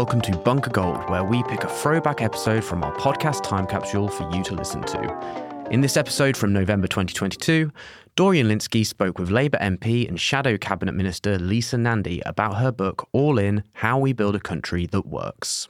welcome to Bunker Gold, where we pick a throwback episode from our podcast time capsule for you to listen to. In this episode from November 2022, Dorian Lynskey spoke with Labour MP and Shadow Cabinet Minister Lisa Nandy about her book All In: How We Build a Country That Works.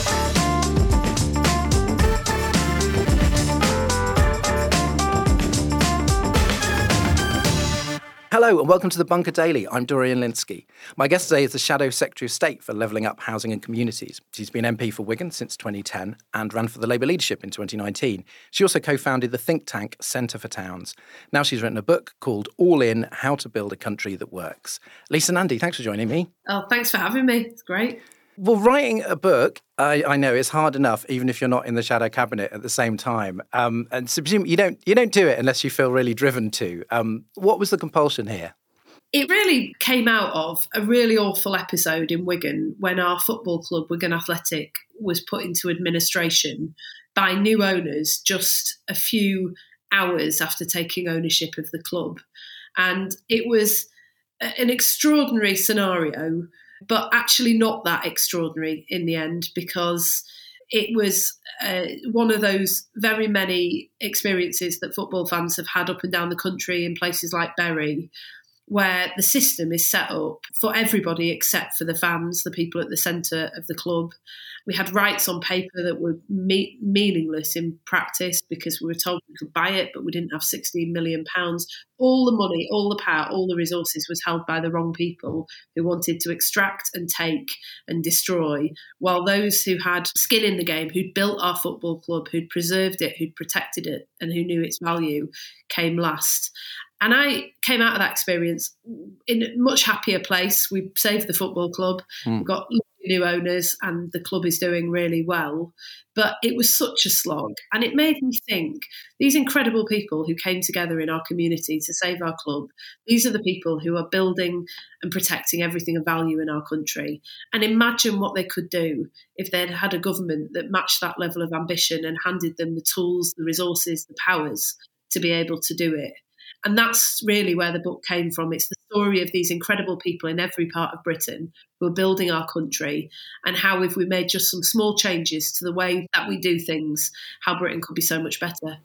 Hello and welcome to the Bunker Daily. I'm Dorian Lynskey. My guest today is the Shadow Secretary of State for Levelling Up Housing and Communities. She's been MP for Wigan since 2010 and ran for the Labour leadership in 2019. She also co-founded the think tank Centre for Towns. Now she's written a book called All In: How to Build a Country That Works. Lisa Nandy, thanks for joining me. Oh, thanks for having me. It's great. Well, writing a book, I know it's hard enough, even if you're not in the Shadow Cabinet at the same time. And so presumably you don't do it unless you feel really driven to. What was the compulsion here? It really came out of a really awful episode in Wigan when our football club, Wigan Athletic, was put into administration by new owners just a few hours after taking ownership of the club. And it was an extraordinary scenario, but actually not that extraordinary in the end, because it was one of those very many experiences that football fans have had up and down the country in places like Bury, where the system is set up for everybody except for the fans, the people at the centre of the club. We had rights on paper that were meaningless in practice because we were told we could buy it, but we didn't have £16 million. All the money, all the power, all the resources was held by the wrong people who wanted to extract and take and destroy, while those who had skin in the game, who'd built our football club, who'd preserved it, who'd protected it, and who knew its value, came last. And I came out of that experience in a much happier place. We saved the football club. We've got new owners and the club is doing really well. But it was such a slog. And it made me think, these incredible people who came together in our community to save our club, these are the people who are building and protecting everything of value in our country. And imagine what they could do if they'd had a government that matched that level of ambition and handed them the tools, the resources, the powers to be able to do it. And that's really where the book came from. It's the story of these incredible people in every part of Britain who are building our country, and how if we made just some small changes to the way that we do things, how Britain could be so much better.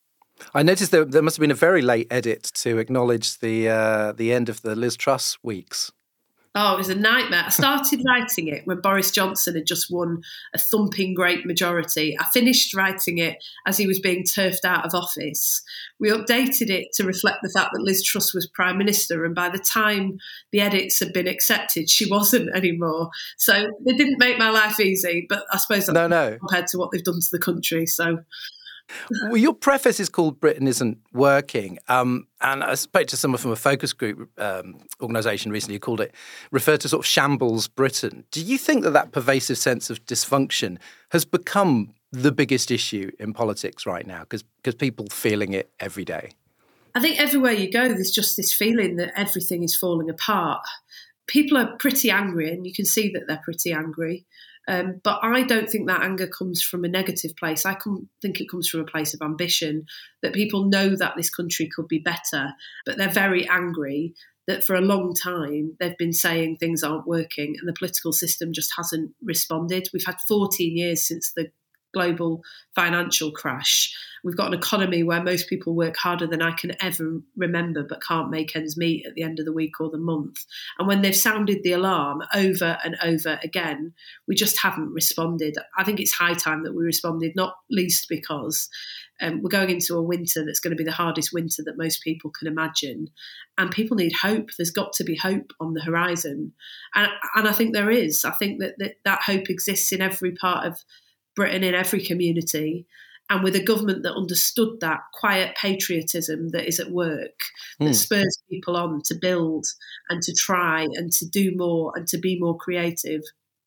I noticed there must have been a very late edit to acknowledge the end of the Liz Truss weeks. Oh, it was a nightmare. I started writing it when Boris Johnson had just won a thumping great majority. I finished writing it as he was being turfed out of office. We updated it to reflect the fact that Liz Truss was Prime Minister, and by the time the edits had been accepted, she wasn't anymore. So they didn't make my life easy, but I suppose that's compared to what they've done to the country. So... Well, your preface is called Britain Isn't Working. And I spoke to someone from a focus group organisation recently who referred to sort of shambles Britain. Do you think that pervasive sense of dysfunction has become the biggest issue in politics right now? Because people feeling it every day. I think everywhere you go, there's just this feeling that everything is falling apart. People are pretty angry, and you can see that they're pretty angry. But I don't think that anger comes from a negative place. I think it comes from a place of ambition, that people know that this country could be better, but they're very angry that for a long time they've been saying things aren't working and the political system just hasn't responded. We've had 14 years since the global financial crash. We've got an economy where most people work harder than I can ever remember but can't make ends meet at the end of the week or the month. And when they've sounded the alarm over and over again, we just haven't responded. I think it's high time that we responded, not least because we're going into a winter that's going to be the hardest winter that most people can imagine. And people need hope. There's got to be hope on the horizon. And I think there is. I think that hope exists in every part of Britain, in every community, and with a government that understood that quiet patriotism that is at work, that spurs people on to build and to try and to do more and to be more creative.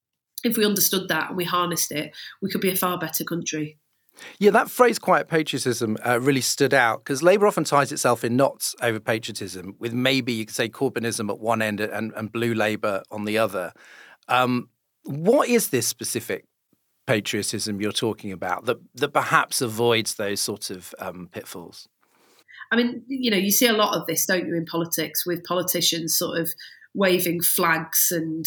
If we understood that and we harnessed it, we could be a far better country. Yeah, that phrase quiet patriotism really stood out because Labour often ties itself in knots over patriotism, with maybe you could say Corbynism at one end and Blue Labour on the other. What is this specific patriotism you're talking about that perhaps avoids those sorts of pitfalls? I mean, you see a lot of this, don't you, in politics, with politicians sort of waving flags and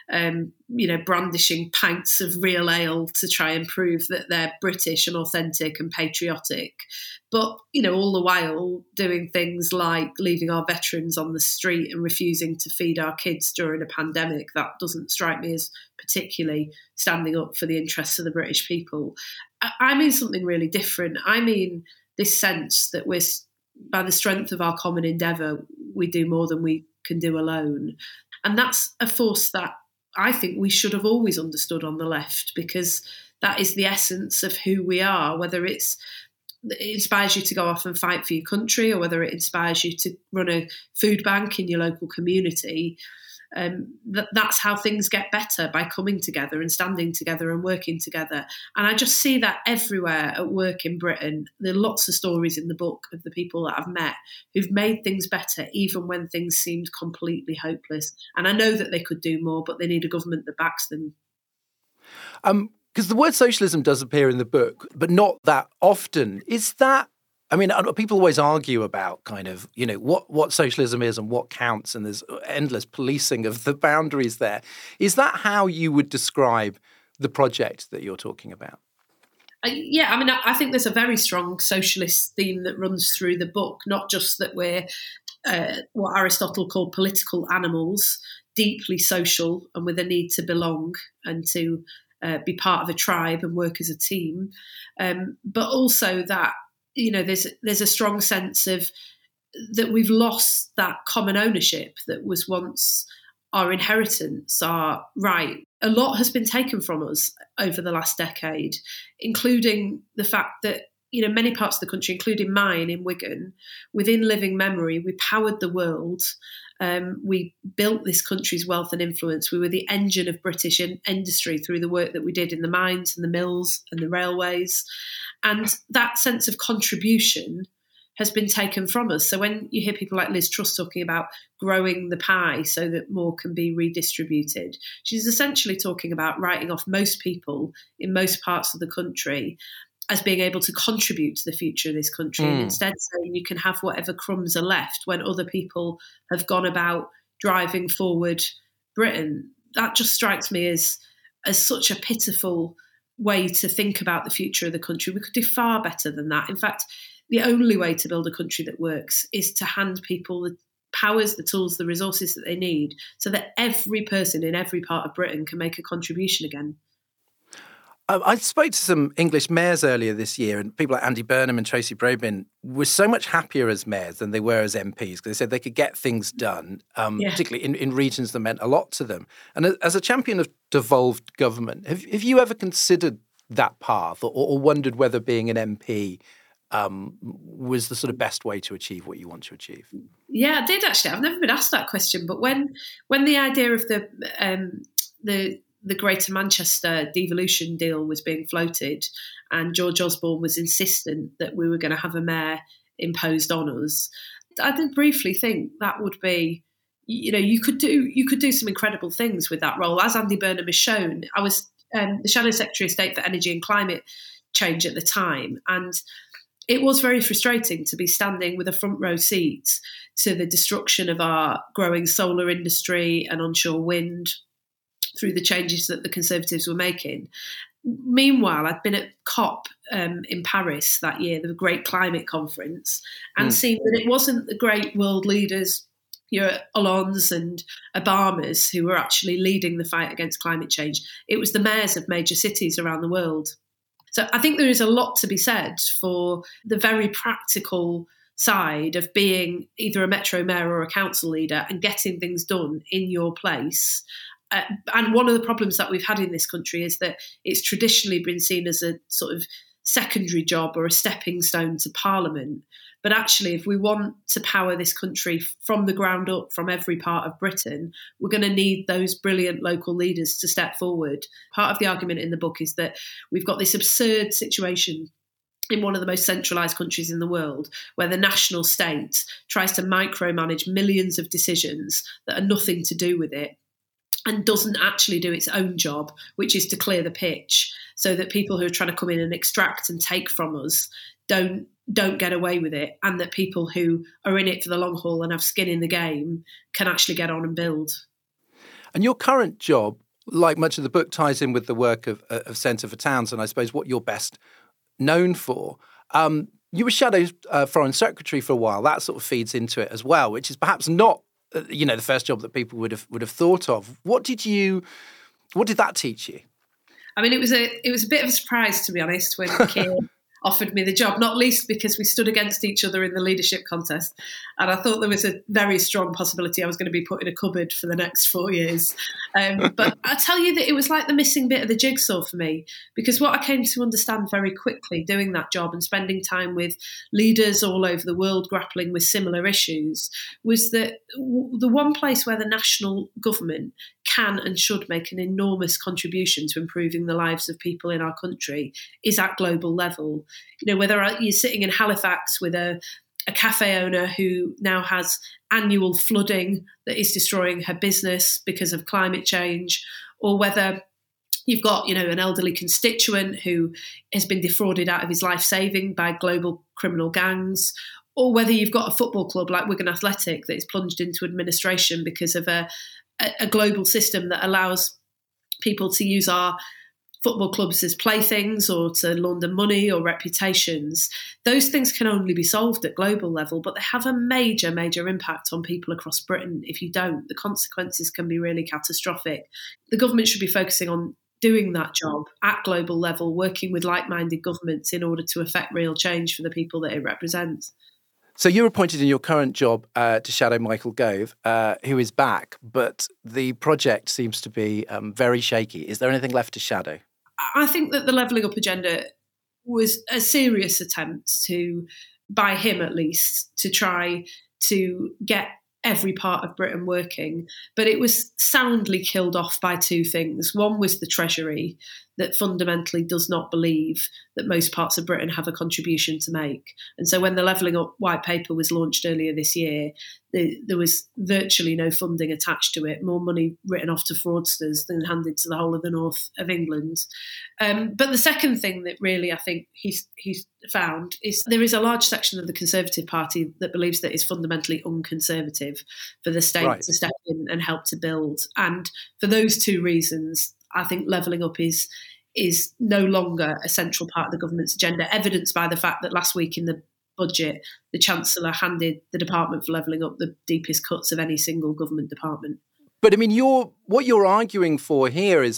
brandishing pints of real ale to try and prove that they're British and authentic and patriotic. But, all the while doing things like leaving our veterans on the street and refusing to feed our kids during a pandemic. That doesn't strike me as particularly standing up for the interests of the British people. I mean something really different. I mean this sense that we're, by the strength of our common endeavour, we do more than we can do alone. And that's a force that I think we should have always understood on the left, because that is the essence of who we are, whether it inspires you to go off and fight for your country, or whether it inspires you to run a food bank in your local community. That's how things get better, by coming together and standing together and working together. And I just see that everywhere at work in Britain. There are lots of stories in the book of the people that I've met who've made things better even when things seemed completely hopeless. And I know that they could do more, but they need a government that backs them. Because the word socialism does appear in the book, but not that often. Is that, I mean, people always argue about kind of, what socialism is and what counts, and there's endless policing of the boundaries there. Is that how you would describe the project that you're talking about? Yeah, I mean, I think there's a very strong socialist theme that runs through the book, not just that we're what Aristotle called political animals, deeply social and with a need to belong and to be part of a tribe and work as a team, but also that, there's a strong sense of that we've lost that common ownership that was once our inheritance, our right. A lot has been taken from us over the last decade, including the fact that, many parts of the country, including mine in Wigan, within living memory, we powered the world. We built this country's wealth and influence. We were the engine of British industry through the work that we did in the mines and the mills and the railways. And that sense of contribution has been taken from us. So when you hear people like Liz Truss talking about growing the pie so that more can be redistributed, she's essentially talking about writing off most people in most parts of the country as being able to contribute to the future of this country, and instead saying you can have whatever crumbs are left when other people have gone about driving forward Britain. That just strikes me as such a pitiful way to think about the future of the country. We could do far better than that. In fact, the only way to build a country that works is to hand people the powers, the tools, the resources that they need, so that every person in every part of Britain can make a contribution again. I spoke to some English mayors earlier this year, and people like Andy Burnham and Tracy Brabin were so much happier as mayors than they were as MPs, because they said they could get things done, particularly in regions that meant a lot to them. And as a champion of devolved government, have you ever considered that path, or wondered whether being an MP was the sort of best way to achieve what you want to achieve? Yeah, I did actually. I've never been asked that question, but when the idea of the Greater Manchester devolution deal was being floated, and George Osborne was insistent that we were going to have a mayor imposed on us, I did briefly think that would be, you could do some incredible things with that role, as Andy Burnham has shown. I was the Shadow Secretary of State for Energy and Climate Change at the time, and it was very frustrating to be standing with a front row seat to the destruction of our growing solar industry and onshore wind through the changes that the Conservatives were making. Meanwhile, I'd been at COP in Paris that year, the Great Climate Conference, and seen that it wasn't the great world leaders, your Hollandes and Obamas, who were actually leading the fight against climate change. It was the mayors of major cities around the world. So I think there is a lot to be said for the very practical side of being either a metro mayor or a council leader and getting things done in your place. And one of the problems that we've had in this country is that it's traditionally been seen as a sort of secondary job or a stepping stone to Parliament. But actually, if we want to power this country from the ground up, from every part of Britain, we're going to need those brilliant local leaders to step forward. Part of the argument in the book is that we've got this absurd situation in one of the most centralised countries in the world, where the national state tries to micromanage millions of decisions that are nothing to do with it, and doesn't actually do its own job, which is to clear the pitch, so that people who are trying to come in and extract and take from us don't don't get away with it, and that people who are in it for the long haul and have skin in the game can actually get on and build. And your current job, like much of the book, ties in with the work of Centre for Towns, and I suppose what you're best known for. You were Shadow Foreign Secretary for a while. That sort of feeds into it as well, which is perhaps not, the first job that people would have thought of. What did that teach you? I mean, it was a bit of a surprise, to be honest, when Keir offered me the job, not least because we stood against each other in the leadership contest. And I thought there was a very strong possibility I was going to be put in a cupboard for the next 4 years. But I tell you that it was like the missing bit of the jigsaw for me, because what I came to understand very quickly doing that job and spending time with leaders all over the world grappling with similar issues was that the one place where the national government can and should make an enormous contribution to improving the lives of people in our country is at global level. Whether you're sitting in Halifax with a cafe owner who now has annual flooding that is destroying her business because of climate change, or whether you've got, an elderly constituent who has been defrauded out of his life saving by global criminal gangs, or whether you've got a football club like Wigan Athletic that is plunged into administration because of a global system that allows people to use our football clubs as playthings or to launder money or reputations. Those things can only be solved at global level, but they have a major, major impact on people across Britain. If you don't, the consequences can be really catastrophic. The government should be focusing on doing that job at global level, working with like-minded governments in order to affect real change for the people that it represents. So you're appointed in your current job to shadow Michael Gove, who is back, but the project seems to be very shaky. Is there anything left to shadow? I think that the Levelling Up agenda was a serious attempt to, by him at least, to try to get every part of Britain working. But it was soundly killed off by two things. One was the Treasury, that fundamentally does not believe that most parts of Britain have a contribution to make. And so when the Levelling Up white paper was launched earlier this year, there was virtually no funding attached to it, more money written off to fraudsters than handed to the whole of the north of England. But the second thing that really I think he's found is there is a large section of the Conservative Party that believes that it's fundamentally unconservative for the state to step in and help to build. And for those two reasons, I think levelling up is no longer a central part of the government's agenda, evidenced by the fact that last week in the budget, the Chancellor handed the Department for Levelling Up the deepest cuts of any single government department. But I mean, what you're arguing for here is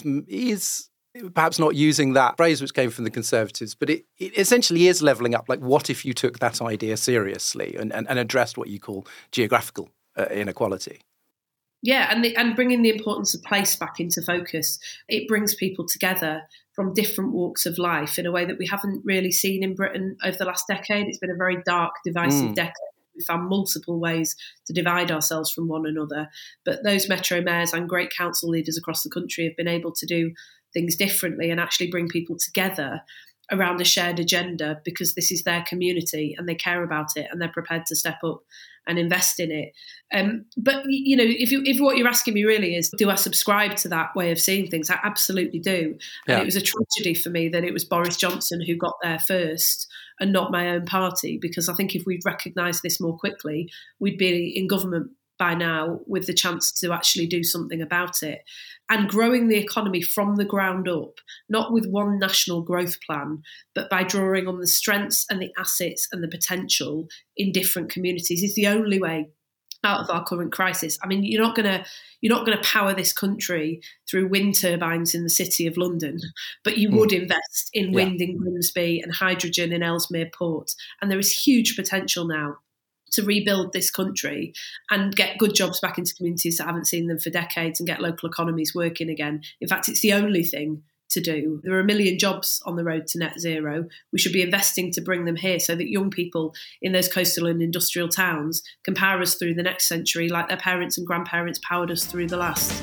perhaps not using that phrase which came from the Conservatives, but it essentially is levelling up. Like, what if you took that idea seriously and addressed what you call geographical inequality? Yeah, and bringing the importance of place back into focus. It brings people together from different walks of life in a way that we haven't really seen in Britain over the last decade. It's been a very dark, divisive decade. We found multiple ways to divide ourselves from one another. But those metro mayors and great council leaders across the country have been able to do things differently and actually bring people together around a shared agenda because this is their community and they care about it and they're prepared to step up and invest in it. But, if what you're asking me really is, do I subscribe to that way of seeing things? I absolutely do. Yeah. And it was a tragedy for me that it was Boris Johnson who got there first and not my own party, because I think if we'd recognised this more quickly, we'd be in government by now with the chance to actually do something about it. And growing the economy from the ground up, not with one national growth plan, but by drawing on the strengths and the assets and the potential in different communities is the only way out of our current crisis. I mean, you're not going to power this country through wind turbines in the city of London, but you would invest in wind in Grimsby and hydrogen in Ellesmere Port. And there is huge potential now to rebuild this country and get good jobs back into communities that haven't seen them for decades and get local economies working again. In fact, it's the only thing to do. There are 1 million jobs on the road to net zero. We should be investing to bring them here so that young people in those coastal and industrial towns can power us through the next century like their parents and grandparents powered us through the last.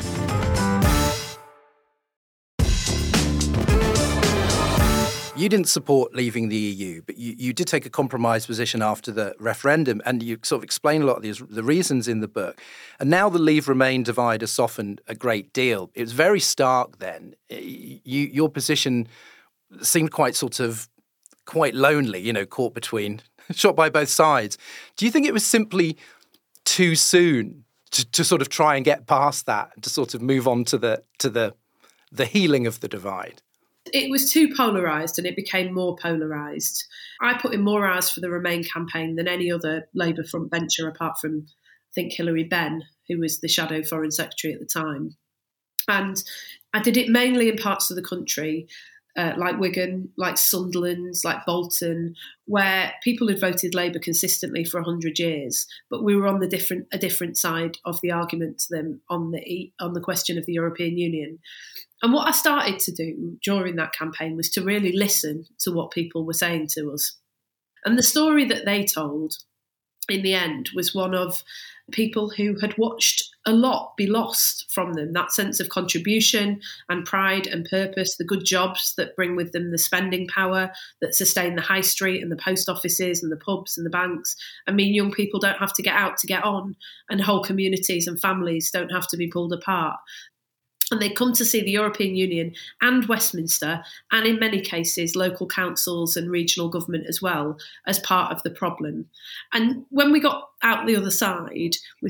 You didn't support leaving the EU, but you did take a compromise position after the referendum, and you sort of explain a lot of the reasons in the book. And now the Leave Remain divide has softened a great deal. It was very stark then. Your position seemed quite lonely, caught between shot by both sides. Do you think it was simply too soon to sort of try and get past that, to sort of move on to the healing of the divide? It was too polarised and it became more polarised. I put in more hours for the Remain campaign than any other Labour frontbencher apart from, I think, Hilary Benn, who was the Shadow Foreign Secretary at the time. And I did it mainly in parts of the country, like Wigan, like Sunderland, like Bolton, where people had voted Labour consistently for 100 years, but we were on a different side of the argument to them on the question of the European Union. And what I started to do during that campaign was to really listen to what people were saying to us. And the story that they told in the end was one of people who had watched a lot be lost from them, that sense of contribution and pride and purpose, the good jobs that bring with them the spending power that sustain the high street and the post offices and the pubs and the banks. I mean, young people don't have to get out to get on, and whole communities and families don't have to be pulled apart. And they come to see the European Union and Westminster, and in many cases, local councils and regional government as well, as part of the problem. And when we got out the other side with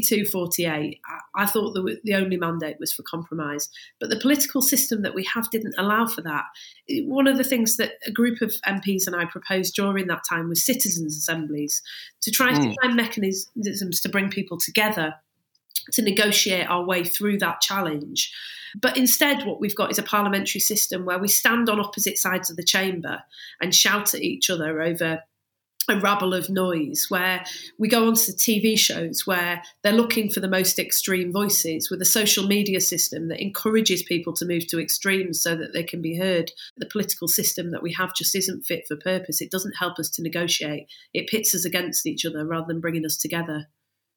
52-48, I thought the only mandate was for compromise. But the political system that we have didn't allow for that. One of the things that a group of MPs and I proposed during that time was citizens' assemblies, to try to find mechanisms to bring people together, to negotiate our way through that challenge. But instead, what we've got is a parliamentary system where we stand on opposite sides of the chamber and shout at each other over a rabble of noise, where we go onto TV shows where they're looking for the most extreme voices, with a social media system that encourages people to move to extremes so that they can be heard. The political system that we have just isn't fit for purpose. It doesn't help us to negotiate. It pits us against each other rather than bringing us together.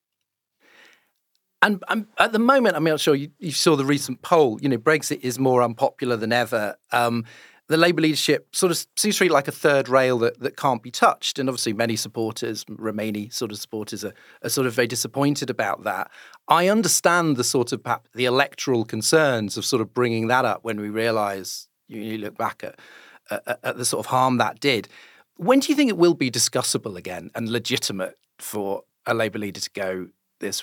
And at the moment, I'm sure you saw the recent poll, Brexit is more unpopular than ever. The Labour leadership sort of seems to be like a third rail that can't be touched. And obviously many supporters, Remainy sort of supporters, are sort of very disappointed about that. I understand the sort of the electoral concerns of sort of bringing that up when we realise, you look back at the sort of harm that did. When do you think it will be discussable again and legitimate for a Labour leader to go, this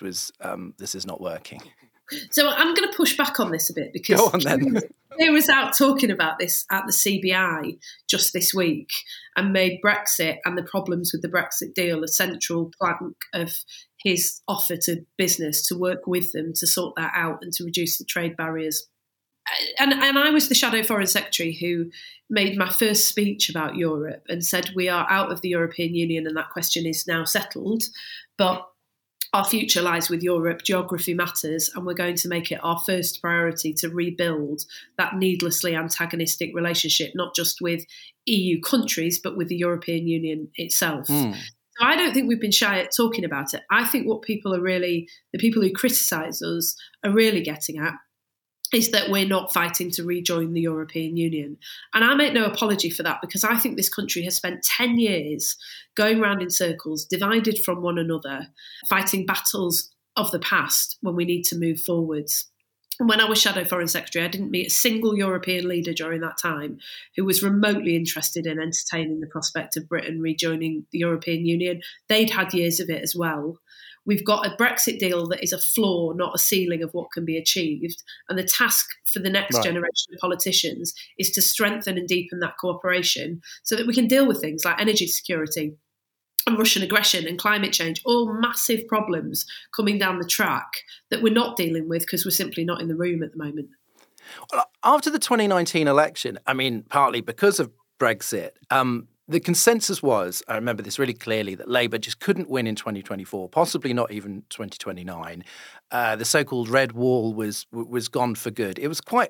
is not working? So I'm going to push back on this a bit, because Go on, then. He was out talking about this at the CBI just this week and made Brexit and the problems with the Brexit deal a central plank of his offer to business, to work with them to sort that out and to reduce the trade barriers. And I was the Shadow Foreign Secretary who made my first speech about Europe and said we are out of the European Union and that question is now settled, but our future lies with Europe, geography matters, and we're going to make it our first priority to rebuild that needlessly antagonistic relationship, not just with EU countries, but with the European Union itself. So I don't think we've been shy at talking about it. I think what the people who criticise us are really getting at is that we're not fighting to rejoin the European Union. And I make no apology for that, because I think this country has spent 10 years going round in circles, divided from one another, fighting battles of the past when we need to move forwards. And when I was Shadow Foreign Secretary, I didn't meet a single European leader during that time who was remotely interested in entertaining the prospect of Britain rejoining the European Union. They'd had years of it as well. We've got a Brexit deal that is a floor, not a ceiling of what can be achieved. And the task for the next generation of politicians is to strengthen and deepen that cooperation so that we can deal with things like energy security and Russian aggression and climate change, all massive problems coming down the track that we're not dealing with because we're simply not in the room at the moment. Well, after the 2019 election, partly because of Brexit, the consensus was, I remember this really clearly, that Labour just couldn't win in 2024, possibly not even 2029. The so-called red wall was gone for good. It was quite,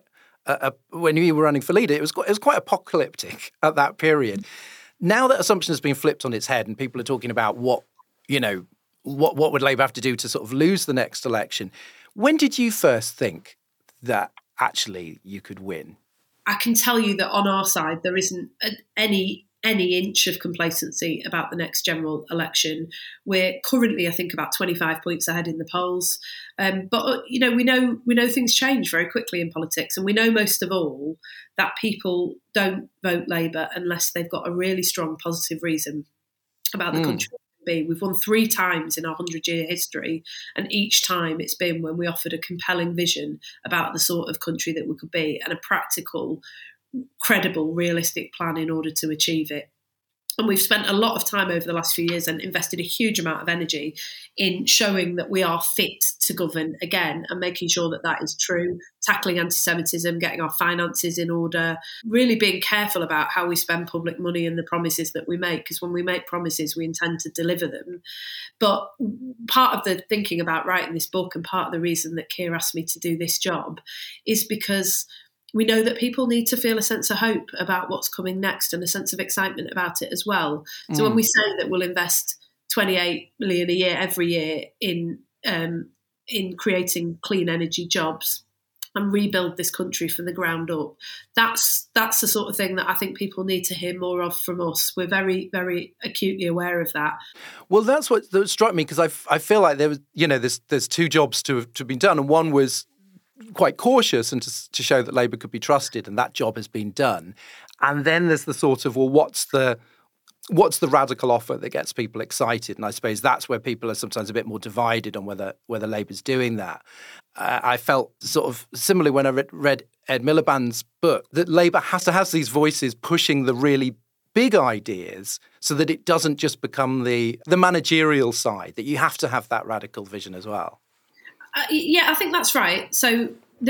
when you were running for leader, it was quite apocalyptic at that period. Now that assumption has been flipped on its head and people are talking about what would Labour have to do to sort of lose the next election. When did you first think that actually you could win? I can tell you that on our side, there isn't any inch of complacency about the next general election. We're currently, I think, about 25 points ahead in the polls. But we know things change very quickly in politics, and we know most of all that people don't vote Labour unless they've got a really strong positive reason. about the country we could be. We've won 3 times in our 100-year history, and each time it's been when we offered a compelling vision about the sort of country that we could be and a practical, credible, realistic plan in order to achieve it. And we've spent a lot of time over the last few years and invested a huge amount of energy in showing that we are fit to govern again and making sure that that is true, tackling anti-Semitism, getting our finances in order, really being careful about how we spend public money and the promises that we make, because when we make promises, we intend to deliver them. But part of the thinking about writing this book and part of the reason that Keir asked me to do this job is because we know that people need to feel a sense of hope about what's coming next and a sense of excitement about it as well. So when we say that we'll invest 28 million a year every year in creating clean energy jobs and rebuild this country from the ground up, that's the sort of thing that I think people need to hear more of from us. We're very, very acutely aware of that. Well, that's what struck me, because I feel like there was, there's 2 jobs to have been done, and one was quite cautious and to show that Labour could be trusted, and that job has been done. And then there's the sort of, well, what's the radical offer that gets people excited? And I suppose that's where people are sometimes a bit more divided on whether Labour's doing that. I felt sort of similarly when I read Ed Miliband's book, that Labour has to have these voices pushing the really big ideas so that it doesn't just become the managerial side, that you have to have that radical vision as well. Yeah, I think that's right. So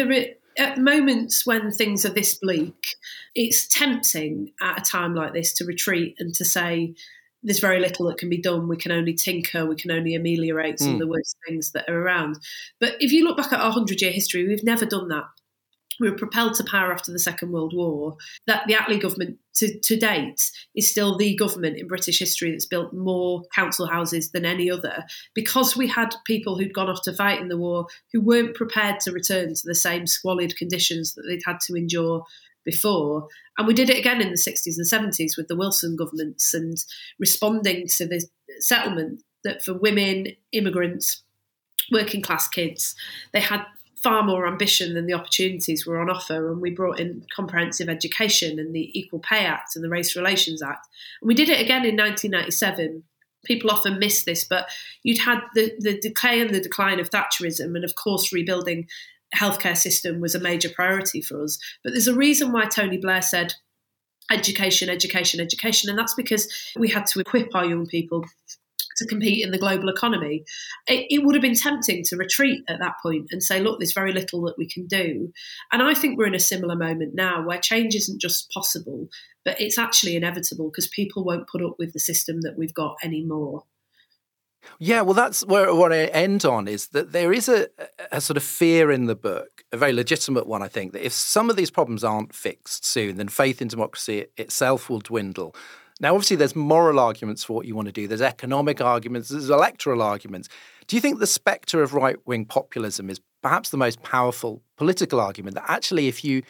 at moments when things are this bleak, it's tempting at a time like this to retreat and to say there's very little that can be done. We can only tinker. We can only ameliorate some of the worst things that are around. But if you look back at our 100-year history, we've never done that. We were propelled to power after the Second World War. That the Attlee government to date is still the government in British history that's built more council houses than any other, because we had people who'd gone off to fight in the war who weren't prepared to return to the same squalid conditions that they'd had to endure before. And we did it again in the 60s and 70s with the Wilson governments, and responding to the settlement that for women, immigrants, working class kids, they had far more ambition than the opportunities were on offer, and we brought in comprehensive education and the Equal Pay Act and the Race Relations Act. And we did it again in 1997. People often miss this, but you'd had the decay and the decline of Thatcherism, and of course rebuilding the healthcare system was a major priority for us. But there's a reason why Tony Blair said education, education, education, and that's because we had to equip our young people to compete in the global economy. It would have been tempting to retreat at that point and say, look, there's very little that we can do. And I think we're in a similar moment now where change isn't just possible, but it's actually inevitable, because people won't put up with the system that we've got anymore. Yeah, well, that's what I end on, is that there is a sort of fear in the book, a very legitimate one, I think, that if some of these problems aren't fixed soon, then faith in democracy itself will dwindle. Now, obviously, there's moral arguments for what you want to do. There's economic arguments. There's electoral arguments. Do you think the spectre of right-wing populism is perhaps the most powerful political argument, that actually if you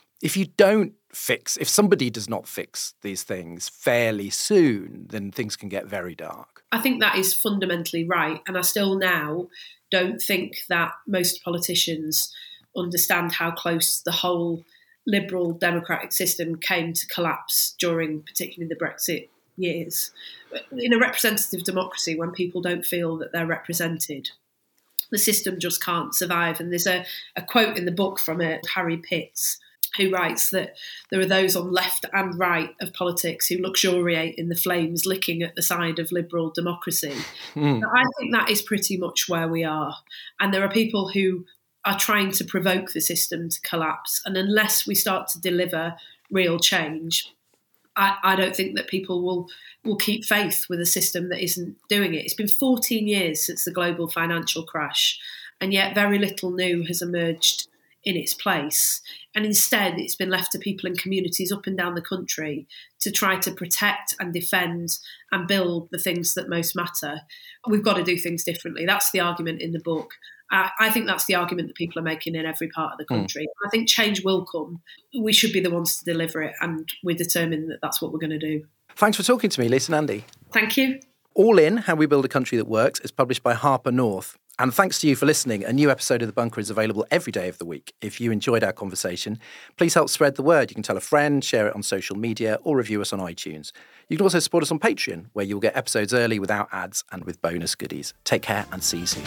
don't fix, if somebody does not fix these things fairly soon, then things can get very dark? I think that is fundamentally right. And I still now don't think that most politicians understand how close the whole liberal democratic system came to collapse during particularly the Brexit years. In a representative democracy, when people don't feel that they're represented, the system just can't survive. And there's a quote in the book from Harry Pitts, who writes that there are those on left and right of politics who luxuriate in the flames licking at the side of liberal democracy. I think that is pretty much where we are. And there are people who are trying to provoke the system to collapse. And unless we start to deliver real change, I don't think that people will keep faith with a system that isn't doing it. It's been 14 years since the global financial crash, and yet very little new has emerged in its place. And instead, it's been left to people in communities up and down the country to try to protect and defend and build the things that most matter. We've got to do things differently. That's the argument in the book. I think that's the argument that people are making in every part of the country. I think change will come. We should be the ones to deliver it, and we're determined that that's what we're going to do. Thanks for talking to me, Lisa Nandy. Thank you. All In, How We Build a Country That Works is published by Harper North. And thanks to you for listening. A new episode of The Bunker is available every day of the week. If you enjoyed our conversation, please help spread the word. You can tell a friend, share it on social media, or review us on iTunes. You can also support us on Patreon, where you'll get episodes early without ads and with bonus goodies. Take care and see you soon.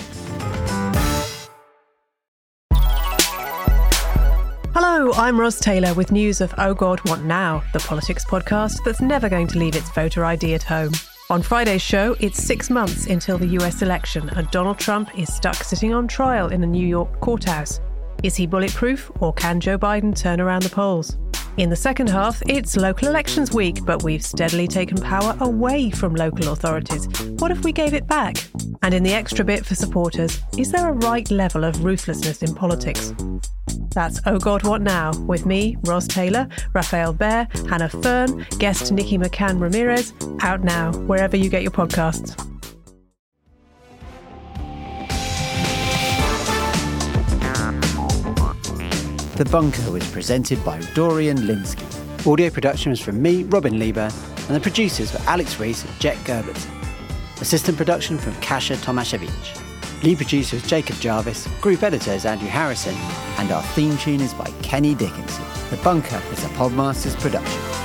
Hello, I'm Ros Taylor with news of Oh God, What Now, the politics podcast that's never going to leave its voter ID at home. On Friday's show, it's 6 months until the US election and Donald Trump is stuck sitting on trial in a New York courthouse. Is he bulletproof, or can Joe Biden turn around the polls? In the second half, it's local elections week, but we've steadily taken power away from local authorities. What if we gave it back? And in the extra bit for supporters, is there a right level of ruthlessness in politics? That's Oh God, What Now? With me, Ros Taylor, Raphael Behr, Hannah Fern, guest Nikki McCann Ramirez, out now, wherever you get your podcasts. The Bunker was presented by Dorian Lynskey. Audio production was from me, Robin Lieber, and the producers were Alex Rees and Jet Gerbertson. Assistant production from Kasia Tomaszewicz. Lead producer is Jacob Jarvis, group editor is Andrew Harrison, and our theme tune is by Kenny Dickinson. The Bunker is a Podmasters production.